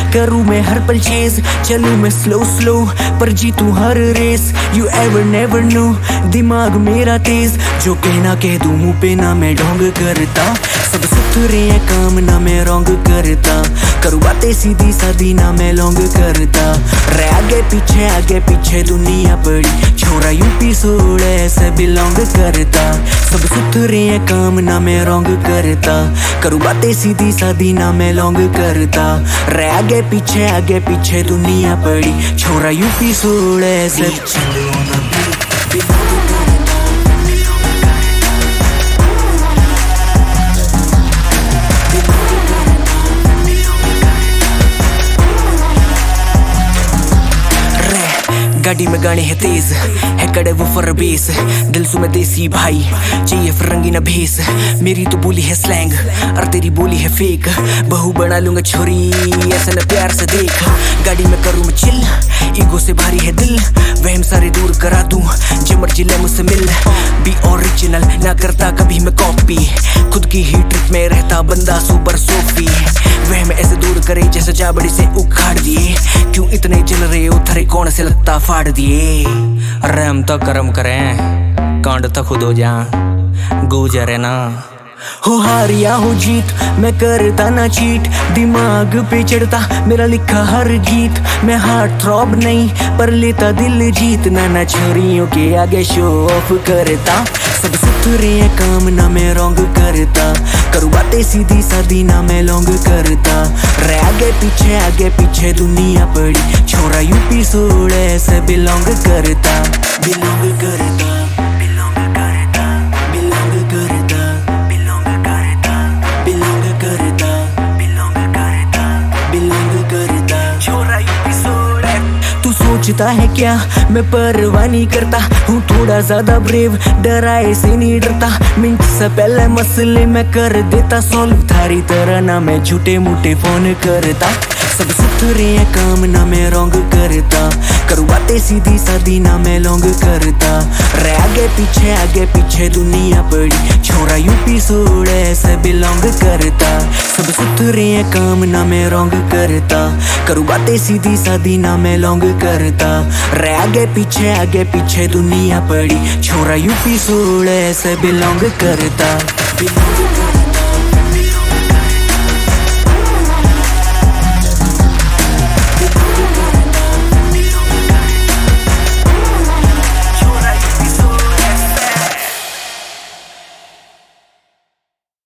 करूँ मैं हर पल चेज, चलूँ मैं स्लो स्लो पर जीतूं हर race. You ever never know, दिमाग मेरा तेज, जो कहना कह दूँ मुँह पे ना मैं ढोंग करता। सब सुथरे हैं काम ना मैं रोंग करता, करूँ बातें सीधी सादी ना मैं लॉन्ग करता। रे आगे पीछे दुनिया पड़ी, छोरा यूपी सोड़ ऐसे बिलोंग करता। सब सुथरे हैं काम ना मैं रोंग करता, करूँ बातें सीधी सादी ना मैं लॉन्ग करता। रे आगे पीछे दुनिया पड़ी, छोरा यूपी सोड़ ऐसे गाड़ी में गाने है तेज, है कड़े वो फर बेस, दिल सु में देसी भाई चाहिए फिर रंगीन भेस। मेरी तो बोली है स्लैंग और तेरी बोली है फेक, बहू बना लूंगा छोरी ऐसा न प्यार से देख। गाड़ी में करूँ मैं चिल, ईगो से भारी है दिल, वहम सारे दूर करा दूं जो मर्जी ले मुझसे मिल। बी ओरिजिनल ना करता कभी मैं कॉपी, खुद की ही ट्रिप में रहता बंदा सुपर सोफी। वहम ऐसे दूर करे जैसे चाबड़ी से उखाड़ दिए, क्यों इतने जल रहे उथरे कौन से लगता फाड़ दिए। रहम तो करम करें कांड तो खुद हो जा गुजरे ना। हो हार या हो जीत मैं करता ना चीट, दिमाग पे चढ़ता मेरा लिखा हर गीत। मैं हार्ट थ्रॉब नहीं पर लेता दिल जीत, ना छोरियों के आगे शो ऑफ करता। सब सुथरे हैं काम ना मैं रोंग करता, करूँ बातें सीधी सादी ना मैं लॉन्ग करता। रे आगे पीछे दुनिया पड़ी, छोरा यूपी सोड़ ऐसे बिलोंग करता। बिलोंग करता, बिलोंग करता, बिलोंग करता, बिलोंग करता, बिलोंग करता, बिलोंग करता, बिलोंग करता, छोरा यूपी सोड़। तू सोचता है क्या मैं परवाह नहीं करता, हूँ थोड़ा ज्यादा ब्रेव, डराए से नहीं डरता। मिनट से पहले मसले मैं कर देता सॉल्व, थारी तरह ना मैं झूठे मूठे फोन करता। सब सुथरे हैं काम ना मैं रोंग करता, करूँ बातें सीधी सादी ना मैं लॉन्ग करता। रे आगे पीछे दुनिया पड़ी, छोरा यूपी सोड़ ऐसे बिलोंग करता। सब सुथरे हैं काम ना मैं रोंग करता, करूँ बातें सीधी सादी ना मैं लॉन्ग करता। रे आगे पीछे दुनिया पड़ी, छोरा यूपी सोड़ ऐसे बिलोंग करता।